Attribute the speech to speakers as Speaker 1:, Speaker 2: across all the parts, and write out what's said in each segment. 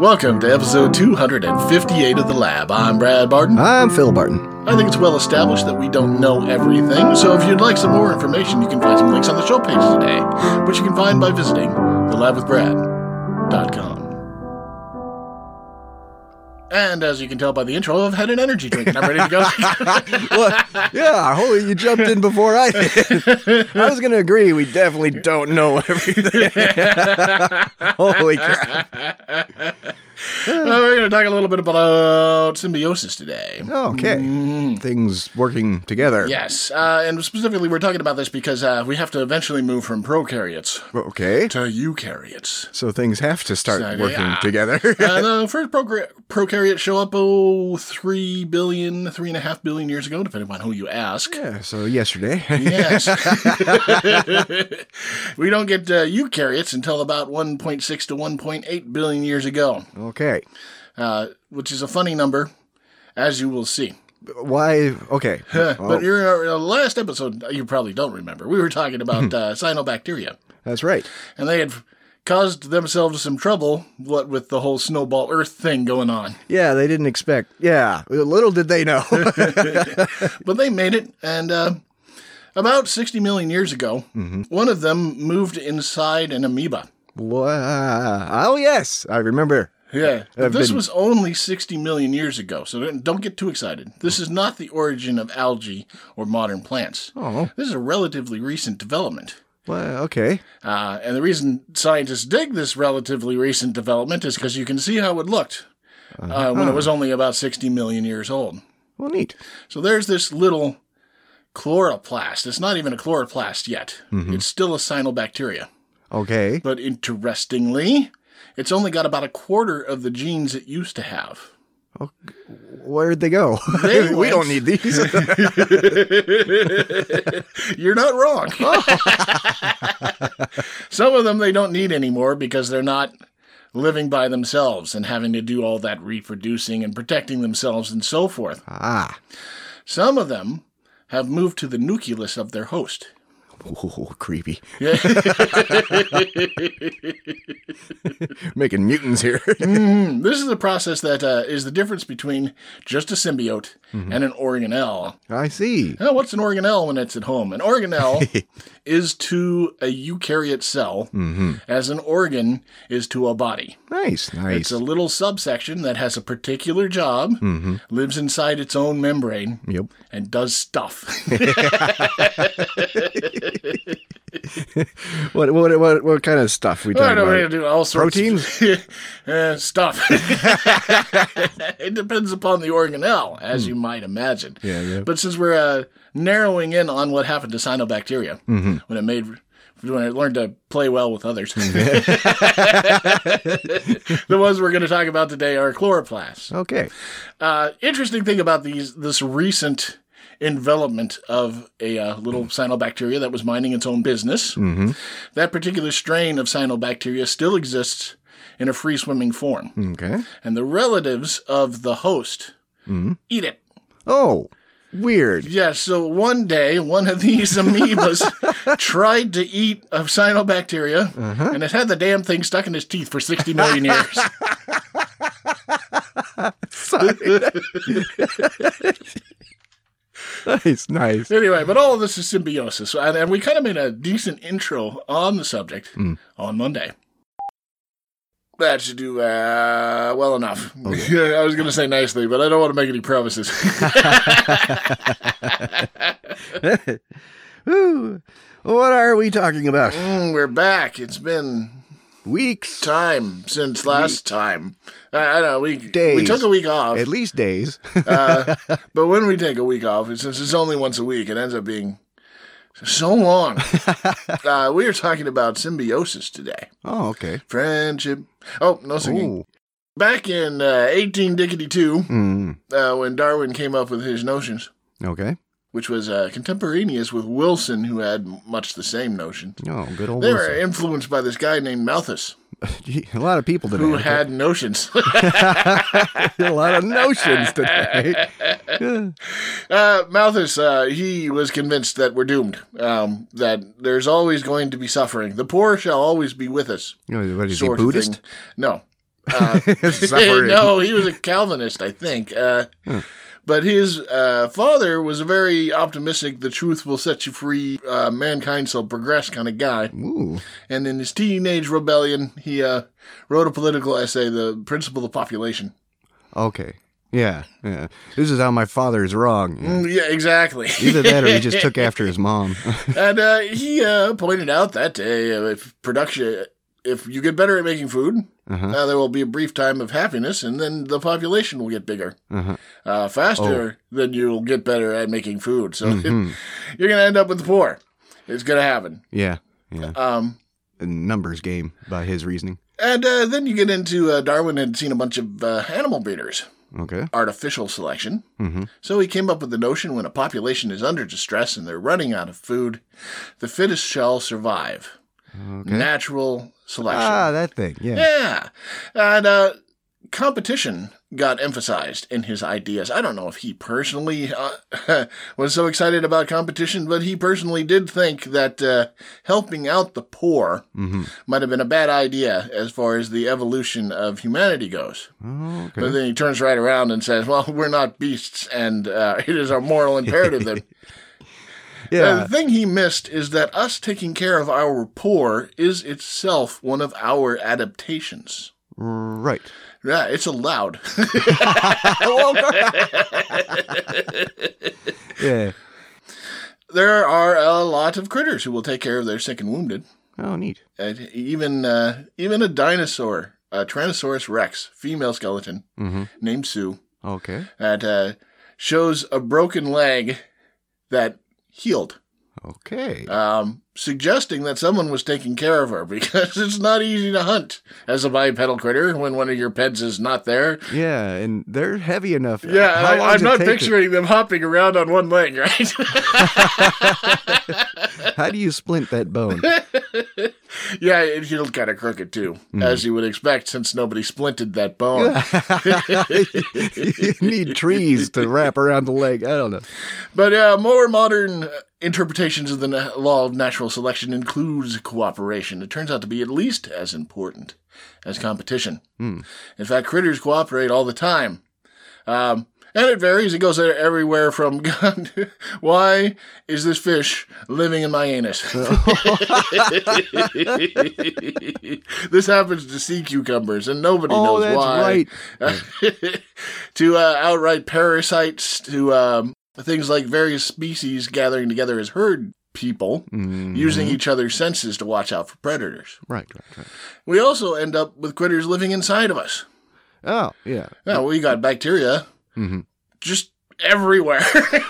Speaker 1: Welcome to episode 258 of The Lab. I'm Brad Barton.
Speaker 2: I'm Phil Barton.
Speaker 1: I think it's well established that we don't know everything, so if you'd like some more information, you can find some links on the show page today, which you can find by visiting thelabwithbrad.com. And as you can tell by the intro, I've had an energy drink and I'm ready to go.
Speaker 2: Well, yeah, holy, you jumped in before I did. I was going to agree, we definitely don't know everything. Holy crap.
Speaker 1: We're going to talk a little bit about symbiosis today.
Speaker 2: Oh, okay. Things working together.
Speaker 1: Yes, and specifically we're talking about this because we have to eventually move from prokaryotes
Speaker 2: Okay.
Speaker 1: to eukaryotes.
Speaker 2: So things have to start working
Speaker 1: yeah.
Speaker 2: together.
Speaker 1: The first prokaryotes show up, 3.5 billion years ago, depending on who you ask.
Speaker 2: Yeah, so yesterday.
Speaker 1: Yes. We don't get eukaryotes until about 1.6 to 1.8 billion years ago.
Speaker 2: Okay.
Speaker 1: Which is a funny number, as you will see.
Speaker 2: Why? Okay.
Speaker 1: But your last episode, you probably don't remember, we were talking about cyanobacteria.
Speaker 2: That's right.
Speaker 1: And they had caused themselves some trouble, what with the whole snowball Earth thing going on.
Speaker 2: Yeah, they didn't expect. Yeah, little did they know.
Speaker 1: But they made it, and about 60 million years ago, one of them moved inside an amoeba.
Speaker 2: Wow. Oh, yes, I remember.
Speaker 1: Yeah, but this was only 60 million years ago, so don't get too excited. This is not the origin of algae or modern plants.
Speaker 2: Oh.
Speaker 1: This is a relatively recent development.
Speaker 2: Well, okay.
Speaker 1: And the reason scientists dig this relatively recent development is because you can see how it looked when it was only about 60 million years old.
Speaker 2: Well, neat.
Speaker 1: So there's this little chloroplast. It's not even a chloroplast yet. It's still a cyanobacteria.
Speaker 2: Okay.
Speaker 1: But interestingly, it's only got about a quarter of the genes it used to have.
Speaker 2: Oh, where'd they go? We don't need these.
Speaker 1: You're not wrong. Some of them they don't need anymore because they're not living by themselves and having to do all that reproducing and protecting themselves and so forth. Some of them have moved to the nucleus of their host.
Speaker 2: Oh, creepy.
Speaker 1: Yeah.
Speaker 2: Making mutants here.
Speaker 1: This is a process that is the difference between just a symbiote and an organelle.
Speaker 2: I see.
Speaker 1: Now, what's an organelle when it's at home? An organelle is to a eukaryote cell as an organ is to a body.
Speaker 2: Nice.
Speaker 1: It's a little subsection that has a particular job, lives inside its own membrane, and does stuff.
Speaker 2: What kind of stuff we talking about?
Speaker 1: We do all sorts
Speaker 2: Proteins?
Speaker 1: of stuff. It depends upon the organelle, as you might imagine.
Speaker 2: Yeah.
Speaker 1: But since we're narrowing in on what happened to cyanobacteria when it learned to play well with others, the ones we're going to talk about today are chloroplasts.
Speaker 2: Okay.
Speaker 1: Interesting thing about this recent envelopment of a little cyanobacteria that was minding its own business. That particular strain of cyanobacteria still exists in a free-swimming form.
Speaker 2: Okay.
Speaker 1: And the relatives of the host eat it.
Speaker 2: Oh, weird.
Speaker 1: Yeah, so one day, one of these amoebas tried to eat a cyanobacteria, and it had the damn thing stuck in its teeth for 60 million years.
Speaker 2: Nice.
Speaker 1: Anyway, but all of this is symbiosis, and we kind of made a decent intro on the subject on Monday. That should do well enough. Okay. I was going to say nicely, but I don't want to make any promises.
Speaker 2: What are we talking about?
Speaker 1: We're back. It's been
Speaker 2: weeks.
Speaker 1: Time since last time. I don't know.
Speaker 2: Days.
Speaker 1: We took a week off.
Speaker 2: At least days.
Speaker 1: But when we take a week off, since it's only once a week, it ends up being so long. We are talking about symbiosis today.
Speaker 2: Oh, okay.
Speaker 1: Friendship. Oh, no singing. Ooh. Back in 1862, when Darwin came up with his notions.
Speaker 2: Okay.
Speaker 1: Which was contemporaneous with Wilson, who had much the same notion.
Speaker 2: Oh, good old
Speaker 1: They
Speaker 2: Wilson.
Speaker 1: were influenced by this guy named Malthus.
Speaker 2: A lot of people today.
Speaker 1: Who had notions.
Speaker 2: A lot of notions today.
Speaker 1: Malthus, he was convinced that we're doomed, that there's always going to be suffering. The poor shall always be with us.
Speaker 2: What is he, Buddhist?
Speaker 1: No.
Speaker 2: Suffering.
Speaker 1: No, he was a Calvinist, I think. But his father was a very optimistic, the truth will set you free, mankind shall progress kind of guy.
Speaker 2: Ooh.
Speaker 1: And in his teenage rebellion, he wrote a political essay, The Principle of Population.
Speaker 2: Okay. Yeah. This is how my father is wrong.
Speaker 1: Yeah, exactly.
Speaker 2: Either that or he just took after his mom.
Speaker 1: And he pointed out that if you get better at making food, there will be a brief time of happiness, and then the population will get bigger. Faster than you'll get better at making food. So you're going to end up with the poor. It's going to happen.
Speaker 2: Yeah. A numbers game by his reasoning.
Speaker 1: And then you get into Darwin had seen a bunch of animal breeders.
Speaker 2: Okay.
Speaker 1: Artificial selection. So he came up with the notion when a population is under distress and they're running out of food, the fittest shall survive. Okay. Natural selection.
Speaker 2: Ah, that thing. Yeah.
Speaker 1: Yeah. And competition got emphasized in his ideas. I don't know if he personally was so excited about competition, but he personally did think that helping out the poor might have been a bad idea as far as the evolution of humanity goes.
Speaker 2: Oh, okay.
Speaker 1: But then he turns right around and says, well, we're not beasts, and it is our moral imperative that...
Speaker 2: Yeah.
Speaker 1: The thing he missed is that us taking care of our poor is itself one of our adaptations.
Speaker 2: Right.
Speaker 1: Yeah, it's allowed.
Speaker 2: Yeah.
Speaker 1: There are a lot of critters who will take care of their sick and wounded.
Speaker 2: Oh, neat.
Speaker 1: Even a dinosaur, a Tyrannosaurus rex, female skeleton, named Sue.
Speaker 2: Okay.
Speaker 1: That shows a broken leg that healed.
Speaker 2: Okay.
Speaker 1: Suggesting that someone was taking care of her because it's not easy to hunt as a bipedal critter when one of your pets is not there.
Speaker 2: Yeah, and they're heavy enough.
Speaker 1: Yeah, I'm not picturing them hopping around on one leg, right?
Speaker 2: How do you splint that bone?
Speaker 1: Yeah, it healed kind of crooked too, as you would expect, since nobody splinted that bone.
Speaker 2: You need trees to wrap around the leg. I don't know.
Speaker 1: But more modern interpretations of the law of natural selection includes cooperation. It turns out to be at least as important as competition. In fact, critters cooperate all the time. And it varies. It goes everywhere from, why is this fish living in my anus? This happens to sea cucumbers, and nobody knows why.
Speaker 2: Right.
Speaker 1: To outright parasites, to things like various species gathering together as herd people, using each other's senses to watch out for predators.
Speaker 2: Right.
Speaker 1: We also end up with critters living inside of us.
Speaker 2: Oh, yeah.
Speaker 1: Yeah, we got bacteria just everywhere.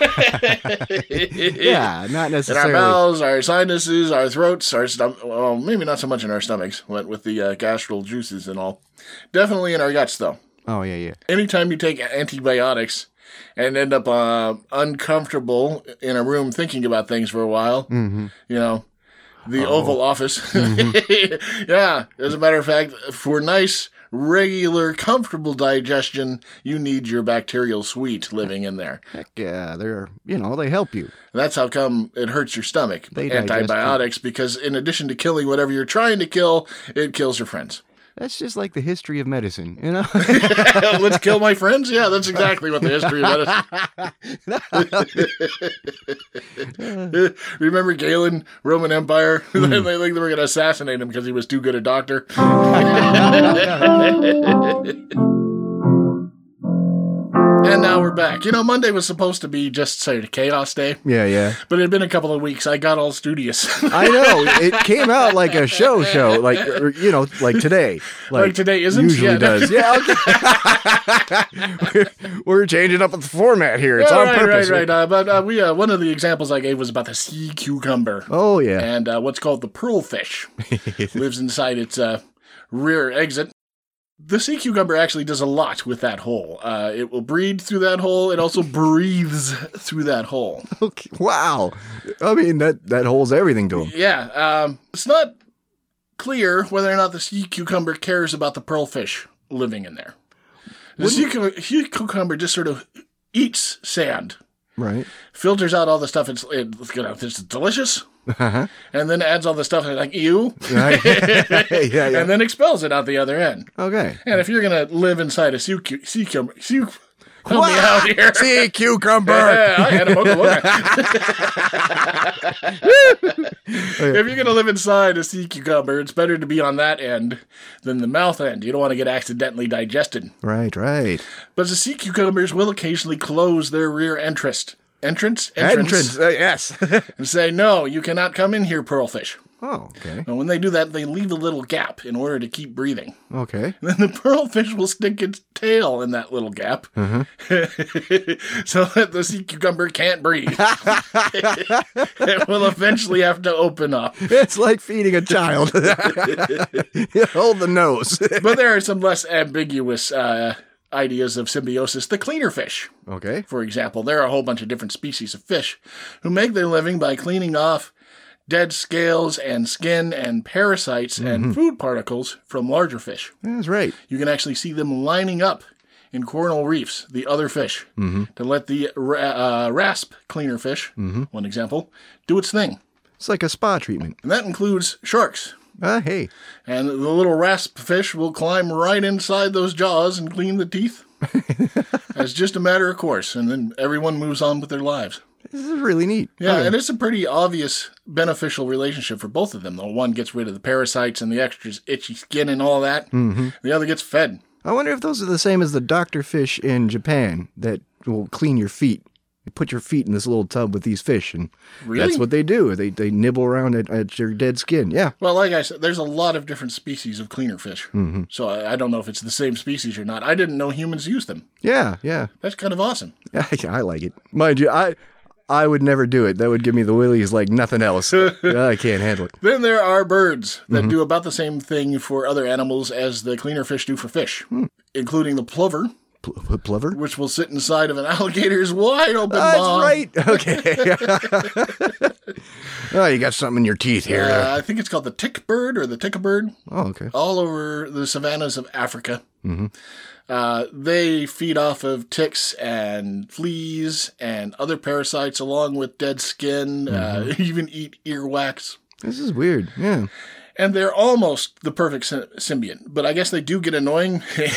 Speaker 2: Yeah, not necessarily.
Speaker 1: In our mouths, our sinuses, our throats, our stomach. Well, maybe not so much in our stomachs, but with the gastral juices and all. Definitely in our guts, though.
Speaker 2: Oh, yeah.
Speaker 1: Anytime you take antibiotics and end up uncomfortable in a room thinking about things for a while, you know, the Oval Office. Yeah, as a matter of fact, for nice, regular, comfortable digestion, you need your bacterial suite living in there.
Speaker 2: Heck yeah, they help you.
Speaker 1: That's how come it hurts your stomach.
Speaker 2: They digest
Speaker 1: Antibiotics, because in addition to killing whatever you're trying to kill, it kills your friends.
Speaker 2: That's just like the history of medicine, you know?
Speaker 1: Let's kill my friends? Yeah, that's exactly what the history of medicine. Remember Galen, Roman Empire? They were going to assassinate him because he was too good a doctor. And now we're back. You know, Monday was supposed to be just, say, a chaos day.
Speaker 2: Yeah.
Speaker 1: But it had been a couple of weeks. I got all studious.
Speaker 2: I know. It came out like a show, like, like today.
Speaker 1: Like today isn't?
Speaker 2: Usually does. Yeah, okay. We're changing up the format here. It's on purpose.
Speaker 1: Right. But one of the examples I gave was about the sea cucumber.
Speaker 2: Oh, yeah.
Speaker 1: And what's called the pearlfish. Lives inside its rear exit. The sea cucumber actually does a lot with that hole. It will breed through that hole. It also breathes through that hole.
Speaker 2: Okay. Wow. I mean, that holds everything to him.
Speaker 1: Yeah. It's not clear whether or not the sea cucumber cares about the pearlfish living in there. The sea cucumber just sort of eats sand
Speaker 2: Right.
Speaker 1: filters out all the stuff it's delicious, and then adds all the stuff like ew,
Speaker 2: Right. Yeah.
Speaker 1: and then expels it out the other end.
Speaker 2: Okay.
Speaker 1: And if you're going to live inside a sea cucumber, help me out here.
Speaker 2: Sea cucumber.
Speaker 1: Yeah, I had a mocha mocha. If you're going to live inside a sea cucumber, it's better to be on that end than the mouth end. You don't want to get accidentally digested.
Speaker 2: Right.
Speaker 1: But the sea cucumbers will occasionally close their rear entrance. Entrance.
Speaker 2: Yes.
Speaker 1: And say, no, you cannot come in here, pearlfish.
Speaker 2: Oh, okay.
Speaker 1: And when they do that, they leave a little gap in order to keep breathing.
Speaker 2: Okay.
Speaker 1: And then the pearlfish will stick its tail in that little gap so that the sea cucumber can't breathe. It will eventually have to open up.
Speaker 2: It's like feeding a child. Hold the nose.
Speaker 1: But there are some less ambiguous ideas of symbiosis. The cleaner fish,
Speaker 2: Okay.
Speaker 1: for example. There are a whole bunch of different species of fish who make their living by cleaning off dead scales and skin and parasites and food particles from larger fish.
Speaker 2: That's right.
Speaker 1: You can actually see them lining up in coral reefs, the other fish, to let the rasp cleaner fish, one example, do its thing.
Speaker 2: It's like a spa treatment.
Speaker 1: And that includes sharks.
Speaker 2: Hey.
Speaker 1: And the little rasp fish will climb right inside those jaws and clean the teeth. As just a matter of course. And then everyone moves on with their lives.
Speaker 2: This is really neat.
Speaker 1: Yeah,
Speaker 2: Okay.
Speaker 1: and it's a pretty obvious beneficial relationship for both of them, though. One gets rid of the parasites and the extra itchy skin and all that. The other gets fed.
Speaker 2: I wonder if those are the same as the doctor fish in Japan that will clean your feet. You put your feet in this little tub with these fish, and
Speaker 1: Really?
Speaker 2: that's what they do. They nibble around at your dead skin. Yeah.
Speaker 1: Well, like I said, there's a lot of different species of cleaner fish. So I don't know if it's the same species or not. I didn't know humans use them.
Speaker 2: Yeah.
Speaker 1: That's kind of awesome.
Speaker 2: I like it. Mind you, I would never do it. That would give me the willies like nothing else. I can't handle it.
Speaker 1: Then there are birds that do about the same thing for other animals as the cleaner fish do for fish, including the plover,
Speaker 2: Plover?
Speaker 1: which will sit inside of an alligator's wide open
Speaker 2: That's
Speaker 1: maw.
Speaker 2: right. Okay. Oh, you got something in your teeth here.
Speaker 1: I think it's called the tick bird or the ticka-bird.
Speaker 2: Oh, okay.
Speaker 1: All over the savannas of Africa. They feed off of ticks and fleas and other parasites along with dead skin, even eat earwax.
Speaker 2: This is weird. Yeah.
Speaker 1: And they're almost the perfect symbiont, but I guess they do get annoying. You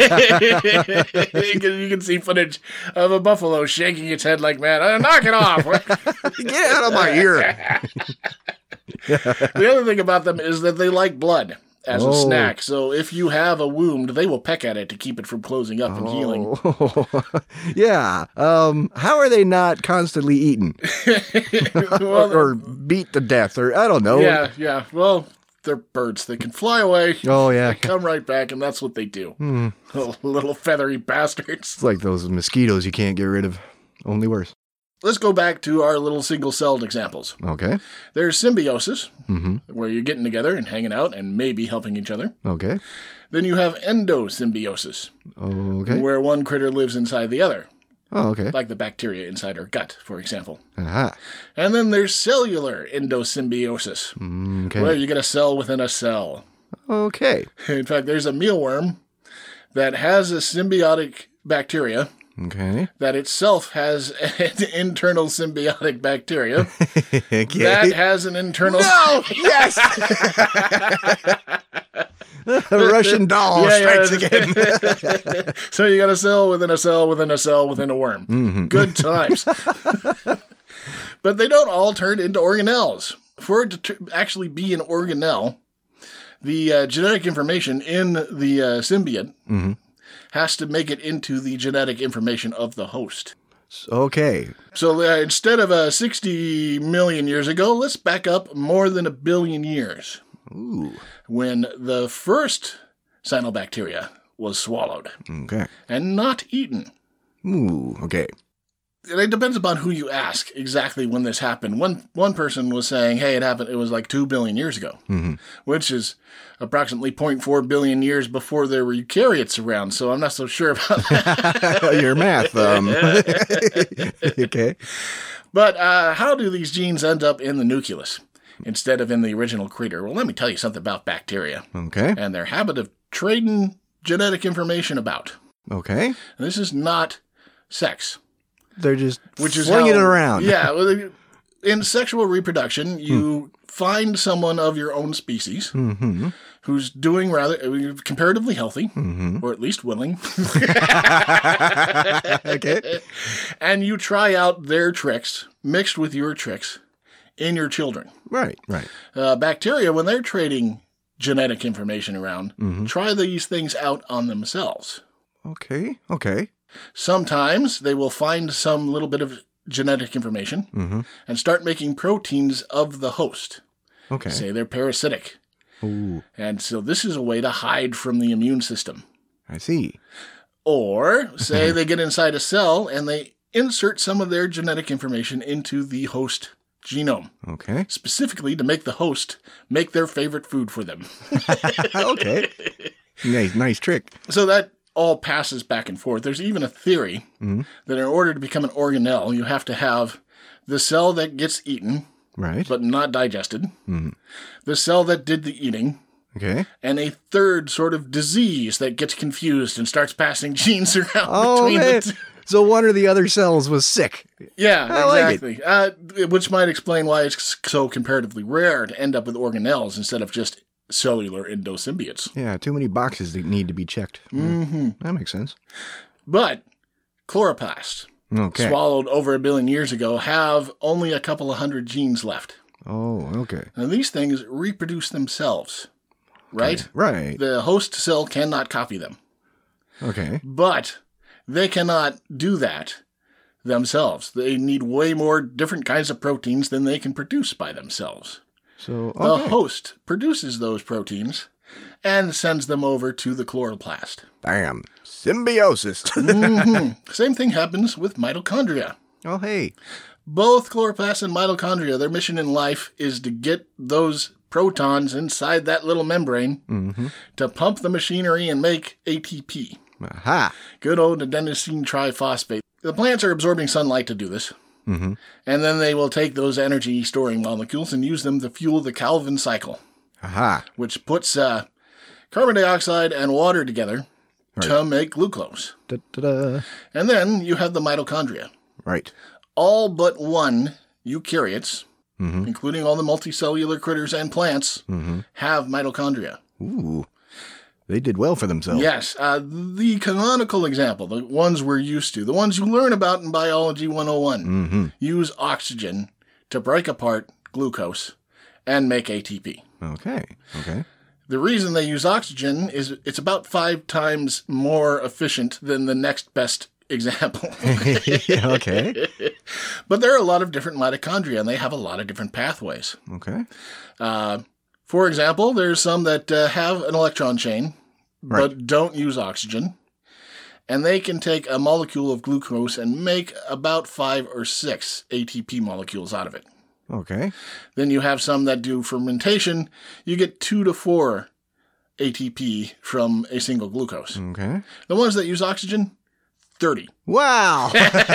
Speaker 1: can see footage of a buffalo shaking its head like, man, knock it off.
Speaker 2: Get out of my ear.
Speaker 1: The other thing about them is that they like blood as a
Speaker 2: Oh.
Speaker 1: snack. So if you have a wound, they will peck at it to keep it from closing up and healing.
Speaker 2: Oh. Yeah. How are they not constantly eaten
Speaker 1: Well,
Speaker 2: or beat to death or I don't know.
Speaker 1: yeah. Well, they're birds. They can fly away.
Speaker 2: Oh, yeah.
Speaker 1: They come right back, and that's what they do. Little feathery bastards.
Speaker 2: It's like those mosquitoes you can't get rid of. Only worse.
Speaker 1: Let's go back to our little single-celled examples.
Speaker 2: Okay.
Speaker 1: There's symbiosis, where you're getting together and hanging out and maybe helping each other.
Speaker 2: Okay.
Speaker 1: Then you have endosymbiosis,
Speaker 2: Okay.
Speaker 1: where one critter lives inside the other,
Speaker 2: Oh, okay.
Speaker 1: like the bacteria inside our gut, for example.
Speaker 2: Aha.
Speaker 1: And then there's cellular endosymbiosis,
Speaker 2: Okay.
Speaker 1: where you get a cell within a cell.
Speaker 2: Okay.
Speaker 1: In fact, there's a mealworm that has a symbiotic bacteria
Speaker 2: Okay.
Speaker 1: that itself has an internal symbiotic bacteria
Speaker 2: Okay.
Speaker 1: that has an internal...
Speaker 2: No! Yes! The Russian doll strikes again.
Speaker 1: So you got a cell within a cell within a cell within a worm. Good times. But they don't all turn into organelles. For it to actually be an organelle, the genetic information in the symbiote has to make it into the genetic information of the host.
Speaker 2: Okay.
Speaker 1: So instead of 60 million years ago, let's back up more than 1 billion years.
Speaker 2: Ooh.
Speaker 1: When the first cyanobacteria was swallowed
Speaker 2: Okay.
Speaker 1: and not eaten.
Speaker 2: Ooh. Okay.
Speaker 1: It depends upon who you ask exactly when this happened. One person was saying, hey, it was like 2 billion years ago, which is approximately 0.4 billion years before there were eukaryotes around, so I'm not so sure about that.
Speaker 2: Your math. Okay.
Speaker 1: But how do these genes end up in the nucleus instead of in the original critter? Well, let me tell you something about bacteria
Speaker 2: Okay.
Speaker 1: and their habit of trading genetic information about.
Speaker 2: Okay.
Speaker 1: And this is not sex.
Speaker 2: They're just
Speaker 1: which is
Speaker 2: flinging it around.
Speaker 1: Yeah. Well, in sexual reproduction, you find someone of your own species who's doing rather comparatively healthy, or at least willing.
Speaker 2: Okay.
Speaker 1: And you try out their tricks mixed with your tricks in your children.
Speaker 2: Right.
Speaker 1: Bacteria, when they're trading genetic information around, try these things out on themselves.
Speaker 2: Okay.
Speaker 1: Sometimes they will find some little bit of genetic information and start making proteins of the host.
Speaker 2: Okay.
Speaker 1: Say they're parasitic.
Speaker 2: Ooh,
Speaker 1: And so this is a way to hide from the immune system.
Speaker 2: I see.
Speaker 1: Or say they get inside a cell and they insert some of their genetic information into the host genome,
Speaker 2: Okay.
Speaker 1: specifically to make the host make their favorite food for them.
Speaker 2: Okay. Nice trick.
Speaker 1: So that all passes back and forth. There's even a theory that in order to become an organelle, you have to have the cell that gets eaten,
Speaker 2: Right.
Speaker 1: but not digested, the cell that did the eating,
Speaker 2: Okay.
Speaker 1: and a third sort of disease that gets confused and starts passing genes around
Speaker 2: Oh,
Speaker 1: between
Speaker 2: man.
Speaker 1: the two.
Speaker 2: So one of the other cells was sick.
Speaker 1: Yeah,
Speaker 2: I like
Speaker 1: exactly. Which might explain why it's so comparatively rare to end up with organelles instead of just cellular endosymbiotes.
Speaker 2: Yeah, too many boxes that need to be checked. That makes sense.
Speaker 1: But chloroplasts,
Speaker 2: Okay.
Speaker 1: swallowed over 1 billion years ago, have only a couple of hundred genes left.
Speaker 2: Oh, okay.
Speaker 1: Now, these things reproduce themselves, right?
Speaker 2: Right.
Speaker 1: The host cell cannot copy them,
Speaker 2: Okay.
Speaker 1: but they cannot do that themselves. They need way more different kinds of proteins than they can produce by themselves.
Speaker 2: So,
Speaker 1: The
Speaker 2: okay.
Speaker 1: host produces those proteins and sends them over to the chloroplast.
Speaker 2: Bam. Symbiosis.
Speaker 1: Same thing happens with mitochondria.
Speaker 2: Oh, hey.
Speaker 1: Both chloroplasts and mitochondria, their mission in life is to get those protons inside that little membrane to pump the machinery and make ATP.
Speaker 2: Aha.
Speaker 1: Good old adenosine triphosphate. The plants are absorbing sunlight to do this. And then they will take those energy storing molecules and use them to fuel the Calvin cycle,
Speaker 2: Aha.
Speaker 1: which puts carbon dioxide and water together to make glucose.
Speaker 2: Da-da-da.
Speaker 1: And then you have the mitochondria.
Speaker 2: Right.
Speaker 1: All but one eukaryotes, including all the multicellular critters and plants, have mitochondria.
Speaker 2: Ooh. They did well for themselves.
Speaker 1: Yes, the canonical example, the ones we're used to, the ones you learn about in Biology 101, use oxygen to break apart glucose and make ATP.
Speaker 2: Okay.
Speaker 1: The reason they use oxygen is it's about 5 times more efficient than the next best example.
Speaker 2: Okay.
Speaker 1: But there are a lot of different mitochondria, and they have a lot of different pathways.
Speaker 2: Okay.
Speaker 1: For example, there's some that have an electron chain, but don't use oxygen. And they can take a molecule of glucose and make about 5 or 6 ATP molecules out of it.
Speaker 2: Okay.
Speaker 1: Then you have some that do fermentation. You get 2 to 4 ATP from a single glucose.
Speaker 2: Okay.
Speaker 1: The ones that use oxygen, 30.
Speaker 2: Wow.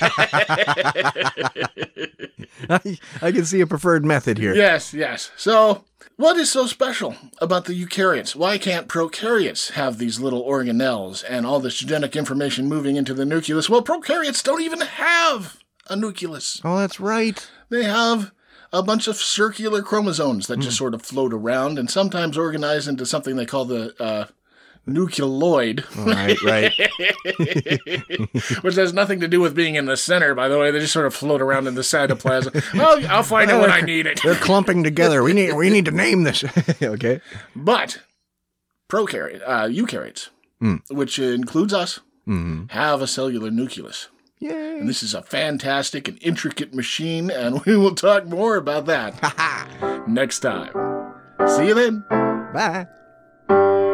Speaker 2: I can see a preferred method here.
Speaker 1: Yes. So, what is so special about the eukaryotes? Why can't prokaryotes have these little organelles and all this genetic information moving into the nucleus? Well, prokaryotes don't even have a nucleus.
Speaker 2: Oh, that's right.
Speaker 1: They have a bunch of circular chromosomes that just sort of float around and sometimes organize into something they call the nucleoid.
Speaker 2: Right.
Speaker 1: Which has nothing to do with being in the center, by the way. They just sort of float around in the cytoplasm. Well, I'll find it when I need it.
Speaker 2: They're clumping together. We need to name this. Okay.
Speaker 1: But eukaryotes, which includes us, have a cellular nucleus.
Speaker 2: Yay.
Speaker 1: And this is a fantastic and intricate machine, and we will talk more about that next time. See you then.
Speaker 2: Bye.